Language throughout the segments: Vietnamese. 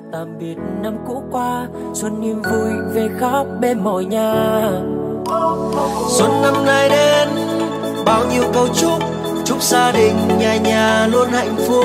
tạm biệt năm cũ qua, xuân niềm vui về khắp bên mọi nhà. Xuân năm nay đến bao nhiêu câu chúc gia đình nhà nhà luôn hạnh phúc.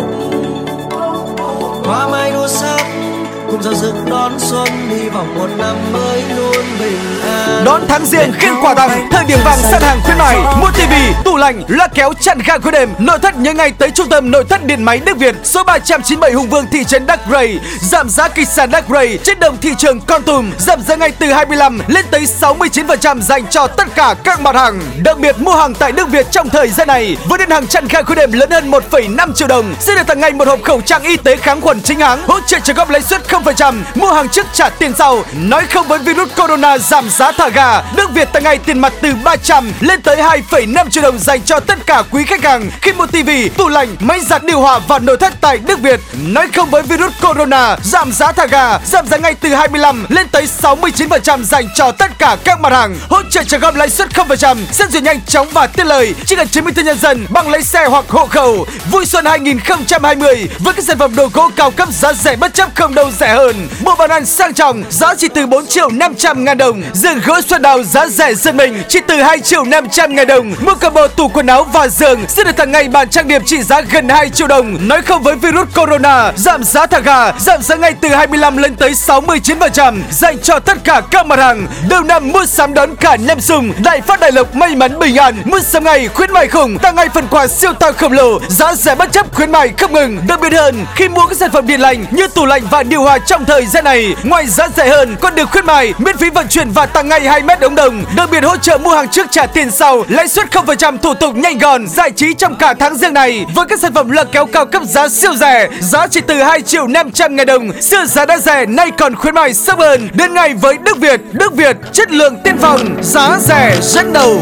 Hoa mai đua sắc cùng giao rực đón xuân, hy vọng một năm mới luôn bình an. Đón tháng Giêng khen quà tặng, thời điểm vàng săn hàng khuyến mại, mua tivi, tủ lạnh, loa kéo, chăn ga cuối đêm. Nội thất nhớ ngay tới trung tâm nội thất điện máy Đức Việt, số 397 Hùng Vương, thị trấn Đắc Rây. Giảm giá kịch sàn Đắc Rây trên đồng thị trường Kon Tum, giảm giá ngay từ 25 lên tới 69% dành cho tất cả các mặt hàng. Đặc biệt mua hàng tại Đức Việt trong thời gian này với đơn hàng chăn ga cuối đêm lớn hơn 1,5 triệu đồng sẽ được tặng ngay một hộp khẩu trang y tế kháng khuẩn chính hãng, hỗ trợ trả góp lãi suất 0%, mua hàng trước trả tiền sau. Nói không với virus corona, giảm giá thả ga. Đức Việt tặng ngay tiền mặt từ 300 lên tới 2,5 triệu đồng dành cho tất cả quý khách hàng khi mua tivi, tủ lạnh, máy giặt, điều hòa và nội thất tại Đức Việt. Nói không với virus corona, giảm giá thả ga, giảm giá ngay từ 25 lên tới 69% dành cho tất cả các mặt hàng, hỗ trợ trả góp lãi suất 0%, xét duyệt nhanh chóng và tiện lợi, chỉ cần chứng minh thư nhân dân, bằng lái xe hoặc hộ khẩu. Vui xuân 2020 với các sản phẩm đồ gỗ cao cấp giá rẻ bất chấp không đâu rẻ hơn. Bộ bàn ăn sang trọng giá chỉ từ 4.500.000 đồng. Giường gỗ Xuân Đào giá rẻ giật mình chỉ từ 2.500.000 đồng. Mua combo tủ quần áo và giường sẽ được tặng ngay bàn trang điểm trị giá gần 2 triệu đồng. Nói không với virus corona, giảm giá thả ga, giảm giá ngay từ 25 lên tới 69% dành cho tất cả các mặt hàng. Đầu năm mua sắm đón cả năm sùng, đại phát đại lộc, may mắn bình an. Mua sắm ngày khuyến mại khủng, tặng ngay phần quà siêu to khổng lồ, giá rẻ bất chấp khuyến mại không ngừng. Đặc biệt hơn khi mua các sản phẩm điện lạnh như tủ lạnh và điều hòa trong thời gian này, ngoài giá rẻ hơn còn được khuyến mại miễn phí vận chuyển và tặng ngay 2 mét ống đồng. Đặc biệt hỗ trợ mua hàng trước trả tiền sau, lãi suất 0%, thủ tục nhanh gọn, giải trí trong cả tháng Giêng này với các sản phẩm loa kéo cao cấp giá siêu rẻ, giá chỉ từ 2.500.000 đồng. Xưa giá đã rẻ, nay còn khuyến mại sốc hơn. Đến ngày với Đức Việt, Đức Việt chất lượng tiên phong, giá rẻ dẫn đầu.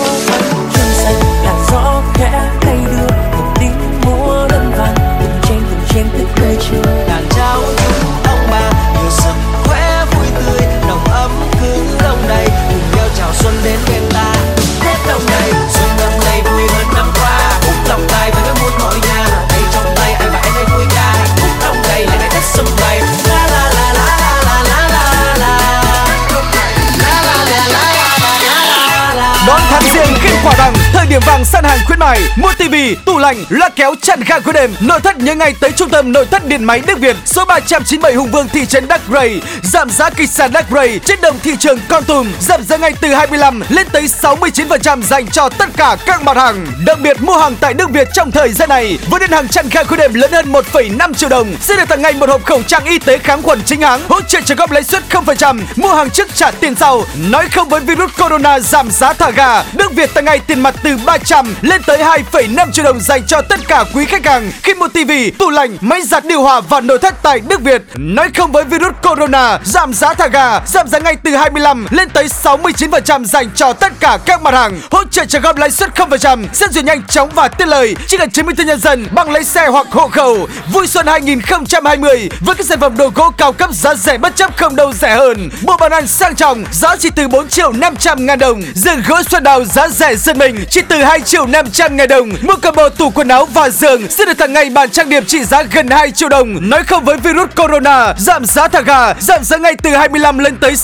Đàn trao những ông bà nhiều sức khỏe vui tươi, nồng ấm cứ đông đầy, cùng nhau chào xuân đến bên ta. Tết đông đầy, xuân năm nay vui hơn năm qua, cùng lòng tay với các muôn mọi nhà, tay trong tay ai và em hay vui ca. Phúc đông đầy là ngày Tết xuân vầy, la la la la la la la la la. Đón tháng Giêng khen quà tặng, thời điểm vàng săn hàng khuyến mại, mua tivi, tủ lạnh, loa kéo, chăn ga cuối đêm. Nội thất nhớ ngay tới trung tâm nội thất điện máy Đức Việt, số 397 Hùng Vương, thị trấn Đắc Rây. Giảm giá kịch sàn Đắc Rây trên đồng thị trường Kon Tum, giảm giá ngay từ 25 lên tới 69% dành cho tất cả các mặt hàng. Đặc biệt mua hàng tại Đức Việt trong thời gian này với đơn hàng chăn ga cuối đêm lớn hơn 1,5 triệu đồng sẽ được tặng ngay một hộp khẩu trang y tế kháng khuẩn chính hãng, hỗ trợ trả góp lãi suất 0%, mua hàng trước trả tiền sau. Nói không với virus corona, giảm giá thả ga. Đức Việt tặng ngay tiền mặt từ 300 lên tới 2,5 triệu đồng dành cho tất cả quý khách hàng khi mua tivi, tủ lạnh, máy giặt, điều hòa và nội thất tại Đức Việt. Nói không với virus corona, giảm giá thả ga, giảm giá ngay từ 25 lên tới 69% dành cho tất cả các mặt hàng, hỗ trợ trả góp lãi suất 0%, xét duyệt nhanh chóng và tiện lợi, chỉ cần chứng minh thư nhân dân, bằng lái xe hoặc hộ khẩu. Vui xuân 2020 với các sản phẩm đồ gỗ cao cấp giá rẻ bất chấp không đâu rẻ hơn. Bộ bàn ăn sang trọng giá chỉ từ 4.500.000 đồng. Giường gỗ Xuân Đào giá rẻ giật mình chỉ từ 2.500.000 đồng. Mua combo tủ quần áo và giường sẽ được tặng ngay bàn trang điểm trị giá gần 2 triệu đồng. Nói không với virus corona, giảm giá thả ga, giảm giá ngay từ 25 lên tới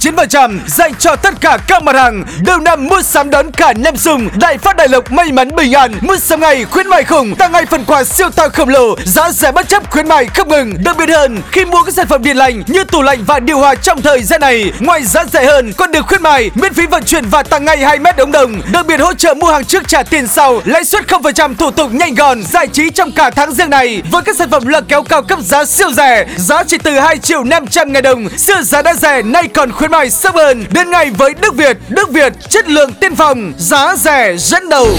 69% dành cho tất cả các mặt hàng. Đầu năm mua sắm đón cả năm sùng, đại phát đại lộc, may mắn bình an. Mua sắm ngày khuyến mại khủng, tặng ngay phần quà siêu to khổng lồ, giá rẻ bất chấp khuyến mại không ngừng. Đặc biệt hơn khi mua các sản phẩm điện lạnh như tủ lạnh và điều hòa trong thời gian này, ngoài giá rẻ hơn còn được khuyến mại miễn phí vận chuyển và tặng ngay 2 mét ống đồng. Đặc biệt hỗ trợ mua hàng trước trả tiền sau, lãi suất 0%, thủ tục nhanh gọn, giải trí trong cả tháng Giêng này với các sản phẩm loa kéo cao cấp giá siêu rẻ, giá chỉ từ 2.500.000 đồng. Xưa giá đã rẻ, nay còn khuyến mại sốc hơn. Đến ngày với Đức Việt, Đức Việt chất lượng tiên phong, giá rẻ dẫn đầu.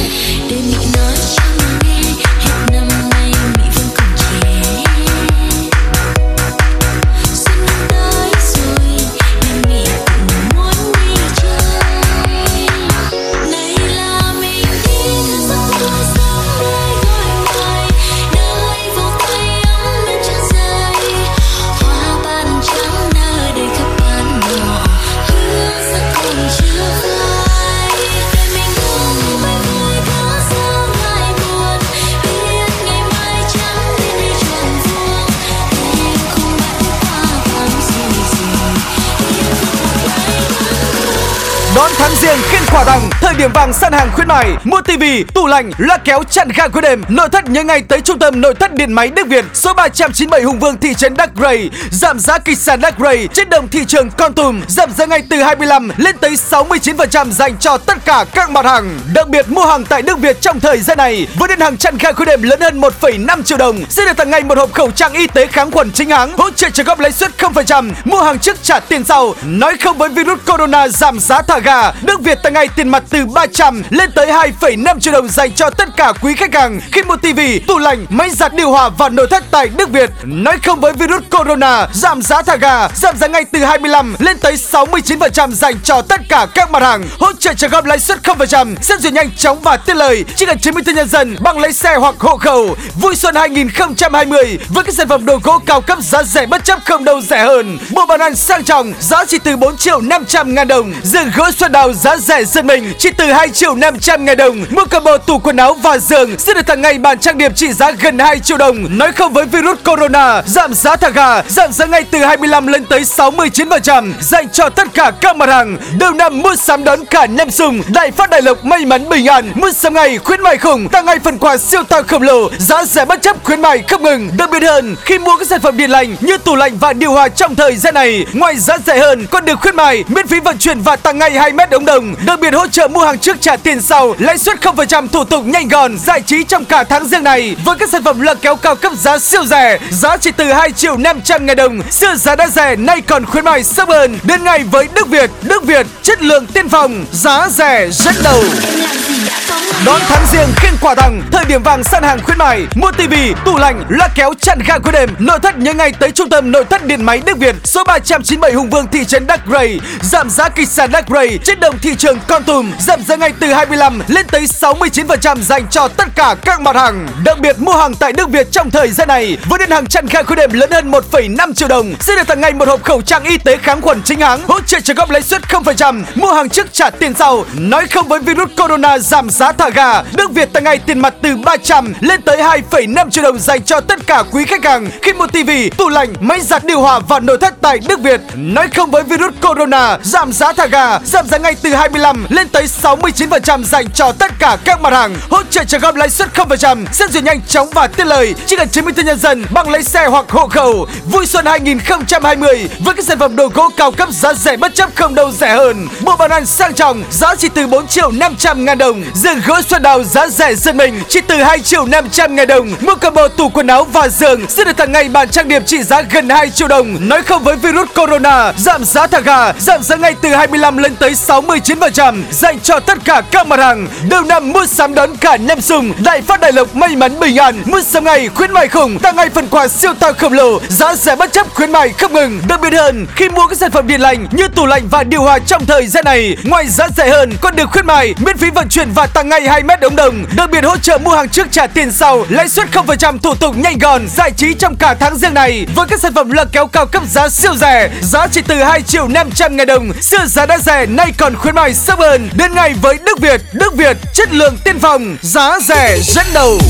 Chưa phai, mình vui vui có sao Đón tháng Giêng khen quà tặng, thời điểm vàng săn hàng khuyến mại. Mua tivi, tủ lạnh, loa kéo chặn ga cuối đêm. Nội thất nhớ ngay tới trung tâm nội thất điện máy Đức Việt, số 397 Hùng Vương, thị trấn Đắc Rây. Giảm giá kịch sàn Đắc Rây trên đồng thị trường Kon Tum, giảm giá ngay từ 25 lên tới 69% dành cho tất cả các mặt hàng. Đặc biệt mua hàng tại Đức Việt trong thời gian này với đơn hàng chặn ga cuối đêm lớn hơn 1,5 triệu đồng sẽ được tặng ngay một hộp khẩu trang y tế kháng khuẩn chính hãng, hỗ trợ trả góp lãi suất 0%, mua hàng trước trả tiền sau. Nói không với virus corona, giảm giá thả ga. Đức Việt tặng ngay tiền mặt từ 300 lên tới 2,5 triệu đồng dành cho tất cả quý khách hàng khi mua tivi, tủ lạnh, máy giặt, điều hòa và nội thất tại Đức Việt. Nói không với virus corona, giảm giá thả ga, giảm giá ngay từ 25 lên tới 69% dành cho tất cả các mặt hàng, hỗ trợ trả góp lãi suất 0%, xét duyệt nhanh chóng và tiện lợi, chỉ cần chứng minh thư nhân dân, bằng lái xe hoặc hộ khẩu. Vui xuân 2020 với các sản phẩm đồ gỗ cao cấp giá rẻ bất chấp không đâu rẻ hơn. Bộ bàn ăn sang trọng giá chỉ từ 4.500.000 đồng. Giường gỗ Xuân Đào giá rẻ giật mình chỉ từ 2.500.000 đồng. Mua combo tủ quần áo và giường sẽ được tặng ngay bàn trang điểm trị giá gần 2 triệu đồng. Nói không với virus corona, giảm giá thả ga, giảm giá ngay từ 25 lên tới 69% dành cho tất cả các mặt hàng. Đầu năm mua sắm đón cả năm sùng, đại phát đại lộc, may mắn bình an. Mua sắm ngày khuyến mại khủng, tặng ngay phần quà siêu to khổng lồ, giá rẻ bất chấp khuyến mại không ngừng. Đặc biệt hơn khi mua các sản phẩm điện lạnh như tủ lạnh và điều hòa trong thời gian này, ngoài giá rẻ hơn còn được khuyến mại miễn phí vận chuyển và tặng ngay 2 mét ống đồng. Đặc biệt hỗ trợ mua hàng trước trả tiền sau, lãi suất 0%, thủ tục nhanh gọn, giải trí trong cả tháng Giêng này với các sản phẩm loa kéo cao cấp giá siêu rẻ, giá chỉ từ 2.500.000 đồng. Siêu giá đã rẻ nay còn khuyến mại sớm hơn. Đến ngày với Đức Việt, Đức Việt chất lượng tiên phong, giá rẻ dẫn đầu. Đón tháng Giêng khen quà tặng, thời điểm vàng săn hàng khuyến mại. Mua tivi, tủ lạnh, loa kéo chặn ga cuối đêm. Nội thất nhớ ngay tới trung tâm nội thất điện máy Đức Việt, số 397 Hùng Vương, thị trấn Đắc Rây. Giảm giá kịch sàn Đắc Rây trên đồng thị trường Kon Tum, giảm giá ngay từ 25 lên tới 69% dành cho tất cả các mặt hàng. Đặc biệt mua hàng tại Đức Việt trong thời gian này với đơn hàng chặn ga cuối đêm lớn hơn 1,5 triệu đồng sẽ được tặng ngay một hộp khẩu trang y tế kháng khuẩn chính hãng, hỗ trợ trả góp lãi suất 0%, mua hàng trước trả tiền sau. Nói không với virus corona, giảm giá thả ga. Đức Việt tặng ngay tiền mặt từ 300 lên tới 2,5 triệu đồng dành cho tất cả quý khách hàng khi mua tivi, tủ lạnh, máy giặt, điều hòa và nội thất tại Đức Việt. Nói không với virus corona, giảm giá thả ga, giảm giá ngay từ 25 lên tới 69% dành cho tất cả các mặt hàng, hỗ trợ trả góp lãi suất 0%, xét duyệt nhanh chóng và tiện lợi, chỉ cần chứng minh thư nhân dân, bằng lái xe hoặc hộ khẩu. Vui xuân 2020 với các sản phẩm đồ gỗ cao cấp giá rẻ bất chấp không đâu rẻ hơn. Bộ bàn ăn sang trọng giá chỉ từ 4.500.000 đồng. Giường gỗ Xuân Đào giá rẻ giật mình chỉ từ 2.500.000 đồng. Mua combo tủ quần áo và giường sẽ được tặng ngay bàn trang điểm trị giá gần 2 triệu đồng. Nói không với virus corona, giảm giá thả ga, giảm giá ngay từ 25 lên tới 69% dành cho tất cả các mặt hàng. Đầu năm mua sắm đón cả năm sùng, đại phát đại lộc, may mắn bình an. Mua sắm ngày khuyến mại khủng, tặng ngay phần quà siêu to khổng lồ, giá rẻ bất chấp khuyến mại không ngừng. Đặc biệt hơn khi mua các sản phẩm điện lạnh như tủ lạnh và điều hòa trong thời gian này, ngoài giá rẻ hơn còn được khuyến mại miễn phí vận chuyển và tặng ngay 2 mét ống đồng. Đặc biệt hỗ trợ mua hàng trước trả tiền sau, lãi suất 0%, thủ tục nhanh gọn, giải trí trong cả tháng Giêng này với các sản phẩm loa kéo cao cấp giá siêu rẻ, giá chỉ từ 2.500.000 đồng. Siêu giá đã rẻ nay còn khuyến mại sớm hơn. Đến ngày với Đức Việt, Đức Việt chất lượng tiên phong, giá rẻ dẫn đầu.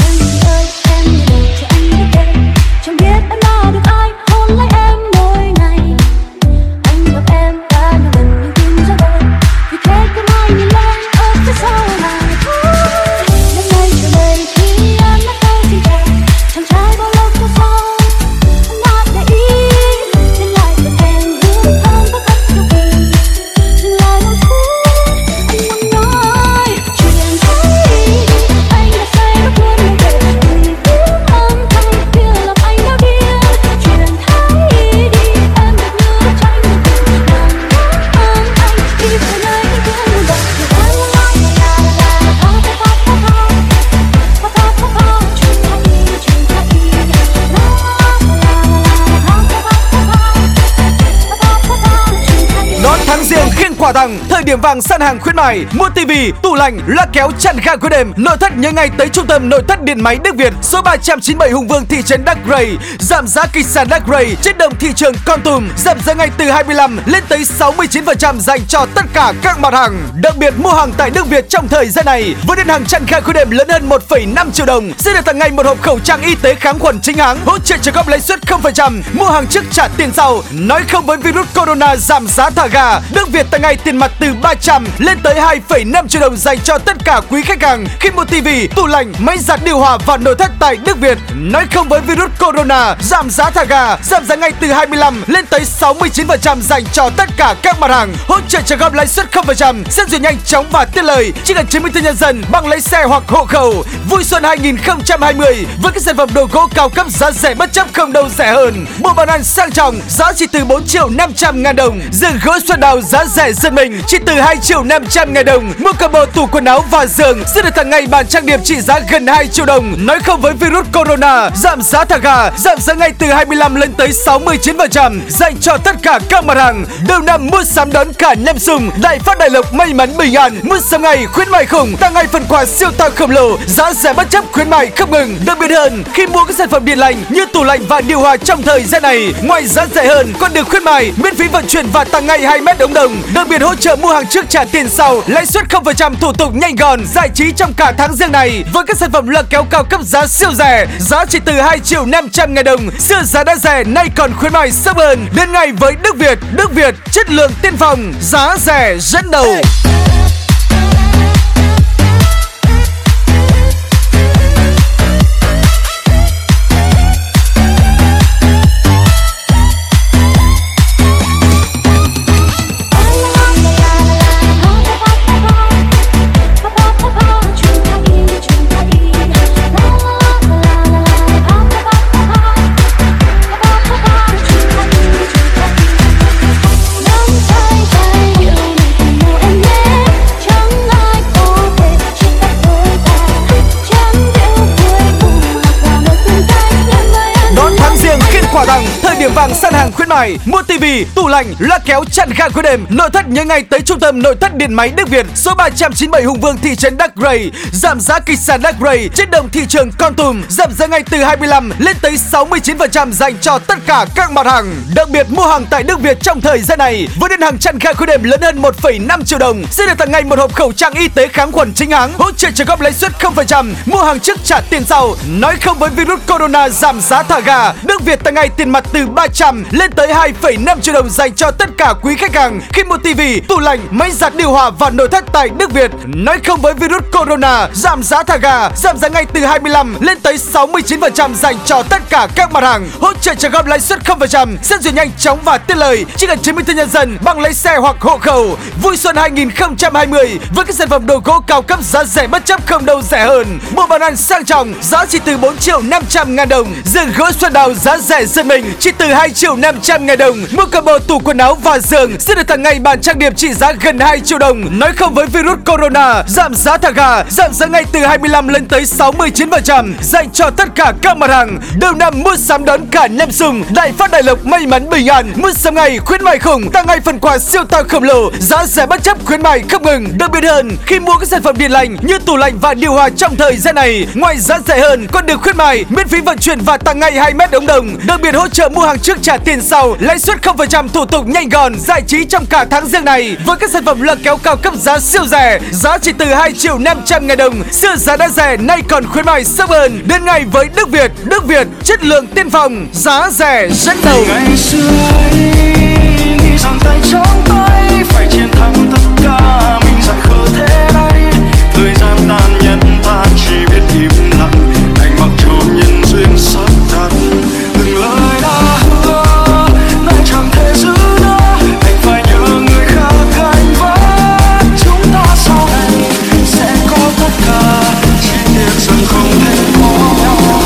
Chẳng biết em là được ai hôn lấy em mỗi ngày. Anh gặp em đã nhiều lần nhưng tim ra đời, vì thế cứ mãi nhìn lên ở phía sau là thôi. Hôm nay trở về khi em đã tới xin chào, chàng trai bao lâu không sau anh đã để ý đến lại với em hương thơm có cách yêu kỳ. Dừng lại một phút anh muốn nói chuyện thấy anh đã say rất muốn yêu về từng tiếng âm thanh kia làm anh đau điên. Chuyện thấy đi em đẹp như bức tranh vô tình làm ngỡ anh đi về nơi anh thương buồn bã. Điều em muốn nói là chuyện thấy Đón tháng Giêng khen quà tặng, thời điểm vàng săn hàng khuyến mại. Mua tivi, tủ lạnh, loa kéo chặn ga cuối đêm. Nội thất nhớ ngay tới trung tâm nội thất điện máy Đức Việt, số 397 Hùng Vương, thị trấn Đắc Rây. Giảm giá kịch sàn Đắc Rây trên đồng thị trường Kon Tum, giảm giá ngay từ 25 lên tới 69% dành cho tất cả các mặt hàng. Đặc biệt mua hàng tại Đức Việt trong thời gian này với đơn hàng chặn ga cuối đêm lớn hơn 1,5 triệu đồng sẽ được tặng ngay một hộp khẩu trang y tế kháng khuẩn chính hãng, hỗ trợ trả góp lãi suất 0%, mua hàng trước trả tiền sau. Nói không với virus corona, giảm giá thả ga. Đức Việt tặng ngay ngày tiền mặt từ 300 lên tới 2,5 triệu đồng dành cho tất cả quý khách hàng khi mua TV, tủ lạnh, máy giặt, điều hòa và nội thất tại Đức Việt. Nói không với virus corona, giảm giá thả ga, giảm giá ngay từ 25 lên tới 69% dành cho tất cả các mặt hàng. Hỗ trợ trả góp lãi suất 0%, xét duyệt nhanh chóng và tiện lợi. Chỉ cần chứng minh thư nhân dân, bằng lái xe hoặc hộ khẩu. Vui xuân 2020 với các sản phẩm đồ gỗ cao cấp giá rẻ bất chấp không đâu rẻ hơn. Bộ bàn ăn sang trọng giá chỉ từ 4.500.000 đồng. Giường gỗ Xuân Đào giá rẻ giật mình chỉ từ 2.500.000 đồng. Mua combo tủ quần áo và giường sẽ được tặng ngay bàn trang điểm trị giá gần 2 triệu đồng. Nói không với virus corona, giảm giá thả ga, giảm giá ngay từ 25 lên tới 69% dành cho tất cả các mặt hàng. Đầu năm mua sắm đón cả năm sùng, đại phát đại lộc, may mắn bình an. Mua sắm ngày khuyến mại khủng, tặng ngay phần quà siêu to khổng lồ, giá rẻ bất chấp khuyến mại không ngừng. Đặc biệt hơn khi mua các sản phẩm điện lạnh như tủ lạnh và điều hòa trong thời gian này, ngoài giá rẻ hơn còn được khuyến mại miễn phí vận chuyển và tặng ngay 2 mét ống đồng. Đặc biệt hỗ trợ mua hàng trước trả tiền sau, lãi suất 0%, thủ tục nhanh gọn, giải trí trong cả tháng riêng này với các sản phẩm lật kéo cao cấp giá siêu rẻ, giá chỉ từ 2.500.000 đồng. Xưa giá đã rẻ, nay còn khuyến mại sốc hơn. Đến ngày với Đức Việt, Đức Việt chất lượng tiên phong, giá rẻ dẫn đầu. Quà tặng thời điểm vàng săn hàng khuyến mại, mua TV, tủ lạnh, loa kéo chặn ga cuối đêm, nội thất nhớ ngay tới trung tâm nội thất điện máy Đức Việt, số 397 Hùng Vương, thị trấn Đắc Rây. Giảm giá kịch sàn Đắc Rây trên đồng thị trường Kon Tum, giảm giá ngay từ 25 lên tới 69% dành cho tất cả các mặt hàng. Đặc biệt mua hàng tại Đức Việt trong thời gian này với đơn hàng chặn ga cuối đêm lớn hơn 1,5 triệu đồng sẽ được tặng ngay một hộp khẩu trang y tế kháng khuẩn chính hãng, hỗ trợ trả góp lãi suất 0%, mua hàng trước trả tiền sau. Nói không với virus corona, giảm giá thả ga, Đức Việt tặng ngay tiền mặt từ 300 lên tới 2,5 triệu đồng dành cho tất cả quý khách hàng khi mua TV, tủ lạnh, máy giặt, điều hòa và nội thất tại Đức Việt. Nói không với virus corona, giảm giá thả ga, giảm giá ngay từ 25 lên tới 69% dành cho tất cả các mặt hàng, hỗ trợ trả góp lãi suất 0%, xét duyệt nhanh chóng và tiện lợi. Chỉ cần chứng minh thư nhân dân, bằng lái xe hoặc hộ khẩu. Vui xuân 2020 với các sản phẩm đồ gỗ cao cấp giá rẻ bất chấp không đâu rẻ hơn. Bộ bàn ăn sang trọng giá chỉ từ 4.500.000 đồng. Giường gỗ Xuân Đào giá rẻ giật mình chỉ từ 2.500.000 đồng. Mua combo tủ quần áo và giường sẽ được tặng ngay bàn trang điểm trị giá gần 2 triệu đồng. Nói không với virus corona, giảm giá thả ga, giảm giá ngay từ 25 lên tới 69% dành cho tất cả các mặt hàng. Đầu năm mua sắm đón cả năm sùng, đại phát đại lộc, may mắn bình an. Mua sắm ngày khuyến mại khủng, tặng ngay phần quà siêu to khổng lồ, giá rẻ bất chấp khuyến mại không ngừng. Đặc biệt hơn khi mua các sản phẩm điện lạnh như tủ lạnh và điều hòa trong thời gian này, ngoài giá rẻ hơn còn được khuyến mại miễn phí vận chuyển và tặng ngay 2 mét ống đồng. Đặc biệt hỗ trợ mua hàng trước trả tiền sau, lãi suất 0%, thủ tục nhanh gọn, giải trí trong cả tháng riêng này với các sản phẩm lật kéo cao cấp giá siêu rẻ, giá chỉ từ 2.500.000 đồng. Xưa giá đã rẻ, nay còn khuyến mại sốc hơn. Đến ngày với Đức Việt, Đức Việt chất lượng tiên phong, giá rẻ dẫn đầu. Ngày xưa ấy nghĩ rằng tay trong tay phải chiến thắng tất cả, mình rằng khờ thế này thời gian tàn nhẫn ta chỉ biết im lặng, anh mặc cho nhân duyên sắp đặt từng lời đã hứa lại chẳng thể giữ nữa, anh phải nhờ người khác gánh vác chúng ta sau này sẽ có tất cả, chỉ tiếc rằng không thể có nhau.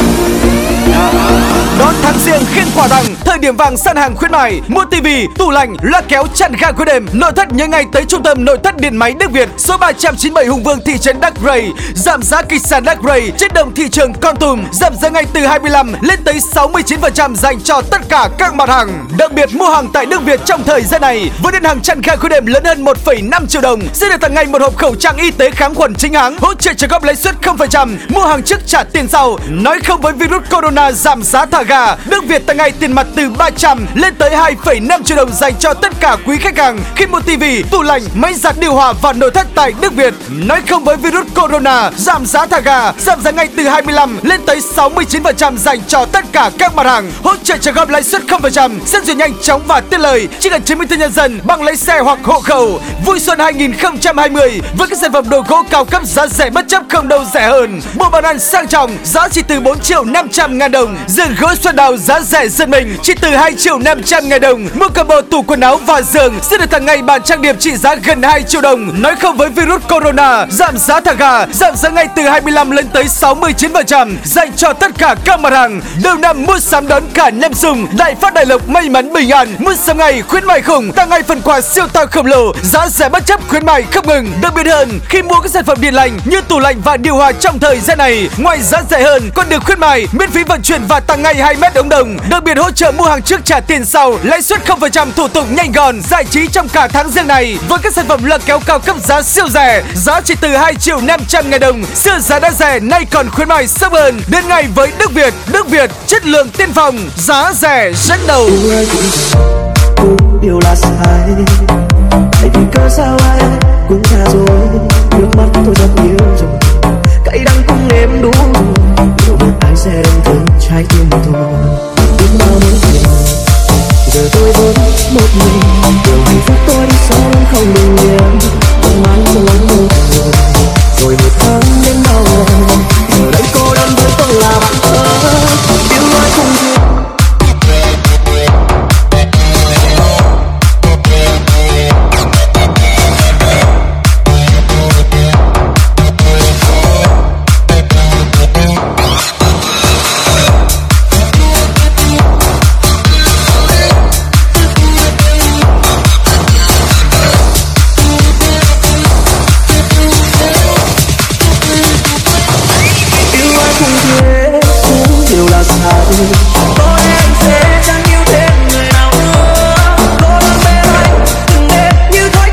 Đón tháng riêng khiên quà tặng thời điểm vàng săn hàng khuyến mại, mua TV, tủ lạnh, loa kéo chặn ga cuối đêm, nội thất nhớ ngay tới trung tâm nội thất điện máy Đức Việt, số 397 Hùng Vương, thị trấn Đắc Rây. Giảm giá kịch sàn Đắc Rây trên đồng thị trường Kon Tum, giảm giá ngay từ 25 lên tới 69% dành cho tất cả các mặt hàng. Đặc biệt mua hàng tại Đức Việt trong thời gian này với đơn hàng chặn ga cuối đêm lớn hơn 1,5 triệu đồng sẽ được tặng ngay một hộp khẩu trang y tế kháng khuẩn chính hãng, hỗ trợ trả góp lãi suất 0%, mua hàng trước trả tiền sau. Nói không với virus corona, giảm giá thả ga, Đức Việt tặng ngày tiền mặt từ 300 lên tới 2,5 triệu đồng dành cho tất cả quý khách hàng khi mua tivi, tủ lạnh, máy giặt, điều hòa và nội thất tại Đức Việt. Nói không với virus corona, giảm giá thả ga, giảm giá ngay từ 25 lên tới 69% dành cho tất cả các mặt hàng. Hỗ trợ trả góp lãi suất 0%, xét duyệt nhanh chóng và tiện lợi. Chỉ cần chứng minh thư nhân dân, bằng lái xe hoặc hộ khẩu. Vui xuân 2020 với các sản phẩm đồ gỗ cao cấp giá rẻ bất chấp không đâu rẻ hơn. Bộ bàn ăn sang trọng giá chỉ từ 4.500.000 đồng. Giường gỗ Xuân Đào giá rẻ giật mình chỉ từ 2.500.000 đồng. Mua combo tủ quần áo và giường sẽ được tặng ngay bàn trang điểm trị giá gần 2 triệu đồng. Nói không với virus corona, giảm giá thả ga, giảm giá ngay từ 25 lên tới 69% dành cho tất cả các mặt hàng. Đầu năm mua sắm đón cả năm sùng, đại phát đại lộc, may mắn bình an. Mua sắm ngày khuyến mại khủng, tặng ngay phần quà siêu to khổng lồ, giá rẻ bất chấp khuyến mại không ngừng. Đặc biệt hơn khi mua các sản phẩm điện lạnh như tủ lạnh và điều hòa trong thời gian này, ngoài giá rẻ hơn còn được khuyến mại miễn phí vận chuyển và tặng ngay 2 mét ống đồng. Đặc biệt hỗ trợ mua hàng trước trả tiền sau, lãi suất 0%, thủ tục nhanh gọn, giải trí trong cả tháng riêng này. Với các sản phẩm lật kéo cao cấp giá siêu rẻ, giá chỉ từ 2.500.000 đồng. Xưa giá đã rẻ, nay còn khuyến mại sớm hơn. Đến ngày với Đức Việt, Đức Việt chất lượng tiên phong, giá rẻ dẫn đầu. Điều là sai, tại vì cớ sao ai cũng xa rồi, nước mắt tôi rất nhiều rồi, cay đắng cũng nếm đủ rồi, liệu biết ai sẽ đâm thương trái tim mình thôi. Biết bao nỗi phiền, giờ tôi vẫn một mình, điều hạnh phúc tôi đi sau không bình yên, không mãi không lắng mơ rồi một tháng đến đau lòng, giờ đây cô đơn với tôi là bạn thơ, yêu nói không thể. Có lẽ anh sẽ chẳng yêu thêm người nào nữa. Cô đơn bên anh từng đêm như thói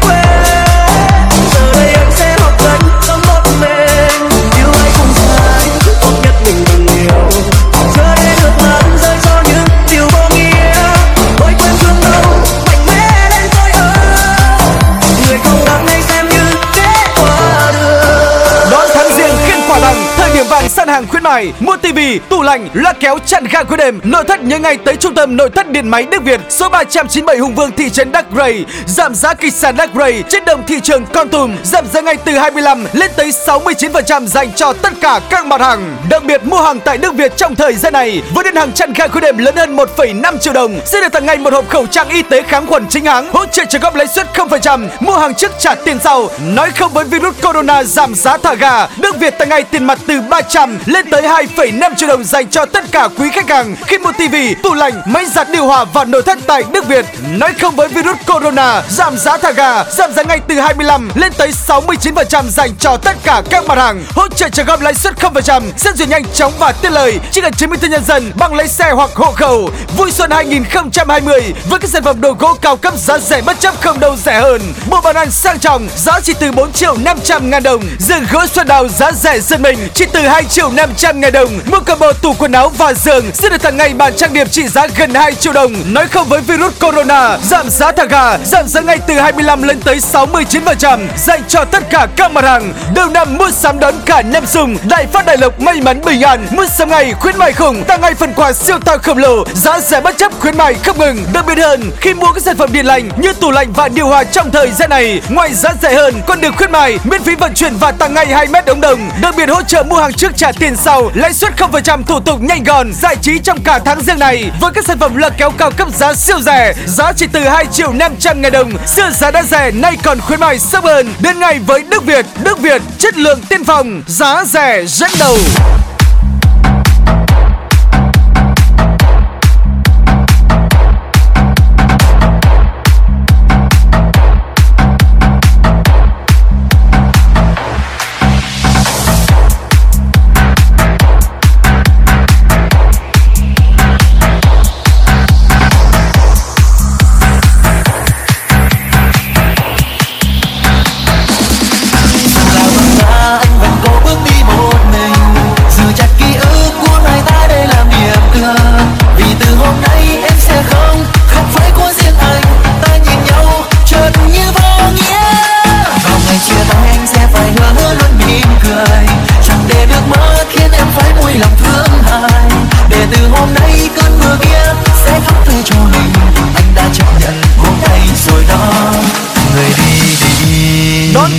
quen. Giờ đây anh sẽ học cách sống một mình. Yêu ai không sai, tốt nhất mình đừng yêu. Giờ đây nước mắt rơi cho những điều vô nghĩa. Tôi quên thương đâu, mạnh mẽ lên tôi ơi. Người không đáng hay xem như kết quả được. Đón tháng riêng khiên quả đằng, thời điểm vàng săn hàng khuyến mại. Mua tivi, tủ lạnh, loa kéo chặn ga cuối đêm. Nội thất nhớ ngay tới trung tâm nội thất điện máy Đức Việt, số 397 Hùng Vương, thị trấn Đắc Rây. Giảm giá kịch sàn Đắc Rây trên đồng thị trường Kon Tum, giảm giá ngay từ 25 lên tới 69% dành cho tất cả các mặt hàng. Đặc biệt mua hàng tại Đức Việt trong thời gian này với đơn hàng chặn ga cuối đêm lớn hơn 1,5 triệu đồng sẽ được tặng ngay một hộp khẩu trang y tế kháng khuẩn chính hãng, hỗ trợ trả góp lãi suất 0%, mua hàng trước trả tiền sau. Nói không với virus corona, giảm giá thả ga, Đức Việt tặng ngay tiền mặt từ 300 lên tới 2,5 triệu đồng dành cho tất cả quý khách hàng khi mua tivi, tủ lạnh, máy giặt, điều hòa và nội thất tại Đức Việt. Nói không với virus corona, giảm giá thả ga, giảm giá ngay từ 25 lên tới 69% dành cho tất cả các mặt hàng, hỗ trợ trả góp lãi suất 0%, xét duyệt nhanh chóng và tiện lợi. Chỉ cần chứng minh thư nhân dân, bằng lái xe hoặc hộ khẩu. Vui xuân 2020 với các sản phẩm đồ gỗ cao cấp giá rẻ bất chấp không đâu rẻ hơn. Bộ bàn ăn sang trọng giá chỉ từ 4.500.000 đồng. Giường gỗ Xuân Đào giá rẻ giật mình chỉ từ 2.500.000 đồng. Mua combo tủ quần áo và giường sẽ được tặng ngay bàn trang điểm trị giá gần 2 triệu đồng. Nói không với virus corona, giảm giá thả ga, giảm giá ngay từ 25 lên tới 69% dành cho tất cả các mặt hàng. Đầu năm mua sắm đón cả năm sùng, đại phát đại lộc, may mắn bình an. Mua sắm ngày khuyến mại khủng, tặng ngay phần quà siêu to khổng lồ, giá rẻ bất chấp khuyến mại không ngừng. Đặc biệt hơn khi mua các sản phẩm điện lạnh như tủ lạnh và điều hòa trong thời gian này, ngoài giá rẻ hơn còn được khuyến mại miễn phí vận chuyển và tặng ngay 2 mét ống đồng. Đặc biệt hỗ trợ mua hàng trước trả tiền sau, lãi suất 0%, thủ tục nhanh gọn, giải trí trong cả tháng riêng này với các sản phẩm lật kéo cao cấp giá siêu rẻ, giá chỉ từ 2.500.000 đồng. Xưa giá đã rẻ, nay còn khuyến mại sớm hơn. Đến ngày với Đức Việt, Đức Việt chất lượng tiên phong, giá rẻ dẫn đầu.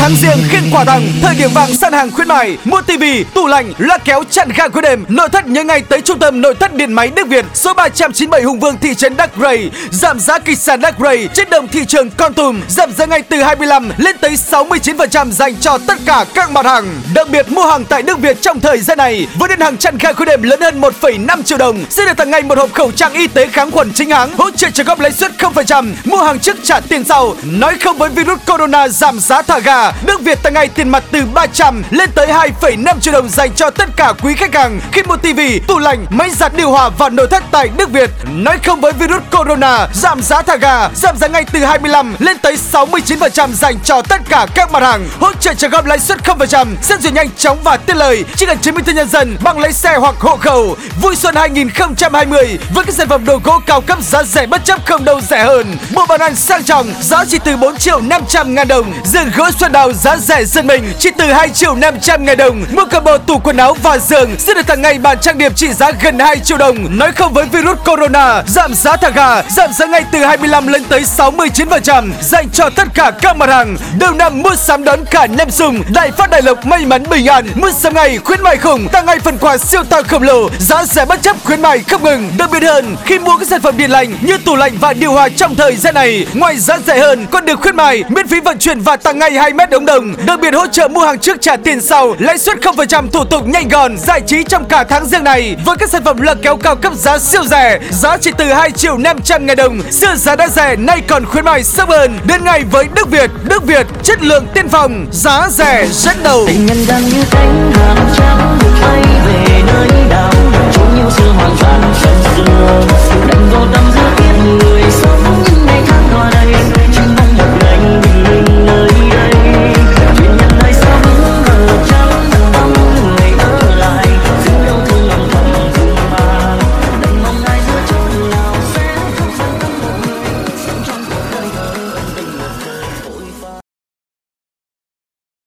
tháng riêng khiên quà tặng, thời điểm vàng săn hàng khuyến mại, mua tivi, tủ lạnh, loa kéo chặn ga cuối đêm. Nội thất nhớ ngay tới trung tâm nội thất điện máy Đức Việt, số 397 Hùng Vương, thị trấn Đắc Rây. Giảm giá kịch sàn Đắc Rây trên đồng thị trường Kon Tum, giảm giá ngay từ 25 lên tới 69% dành cho tất cả các mặt hàng. Đặc biệt mua hàng tại Đức Việt trong thời gian này với đơn hàng chặn ga cuối đêm lớn hơn 1,5 triệu đồng sẽ được tặng ngay một hộp khẩu trang y tế kháng khuẩn chính hãng, hỗ trợ trả góp lãi suất 0%, mua hàng trước trả tiền sau. Nói không với virus corona, giảm giá thả ga. Đức Việt tặng ngay tiền mặt từ 300 lên tới 2,5 triệu đồng dành cho tất cả quý khách hàng khi mua tivi, tủ lạnh, máy giặt, điều hòa và nội thất tại Đức Việt. Nói không với virus corona, giảm giá thả ga, giảm giá ngay từ 25 lên tới 69% dành cho tất cả các mặt hàng, hỗ trợ trả góp lãi suất 0%, xét duyệt nhanh chóng và tiện lợi, chỉ cần chứng minh thư nhân dân, bằng lái xe hoặc hộ khẩu. Vui xuân 2020 với các sản phẩm đồ gỗ cao cấp giá rẻ bất chấp không đâu rẻ hơn. Bộ bàn ăn sang trọng giá chỉ từ 4.500.000 đồng. Giường gỗ Xuân Đào giá rẻ dân mình chỉ từ 2.500.000 đồng. Mua combo tủ quần áo và giường sẽ được tặng ngay bàn trang điểm trị giá gần 2 triệu đồng. Nói không với virus corona, giảm giá thả ga, giảm giá ngay từ 25 lên tới 69% dành cho tất cả các mặt hàng. Đầu năm mua sắm đón cả năm sùng, đại phát đại lộc, may mắn bình an. Mua sắm ngày khuyến mại khủng, tặng ngay phần quà siêu tăng khổng lồ, giá rẻ bất chấp khuyến mại không ngừng. Đặc biệt hơn, khi mua các sản phẩm điện lạnh như tủ lạnh và điều hòa trong thời gian này, ngoài giá rẻ hơn còn được khuyến mại miễn phí vận chuyển và tặng ngay 2 mét ống đồng. Đặc biệt hỗ trợ mua hàng trước trả tiền sau, lãi suất 0%, thủ tục nhanh gọn, giải trí trong cả tháng riêng này với các sản phẩm loa kéo cao cấp giá siêu rẻ, giá chỉ từ 2.500.000 đồng. Siêu giá đã rẻ nay còn khuyến mại sớm hơn. Đến ngày với Đức Việt, Đức Việt chất lượng tiên phong, giá rẻ dẫn đầu. Tình nhân đang như cánh hàng trắng được bay về nơi nào, chốn yêu xưa hoàng san sân xưa.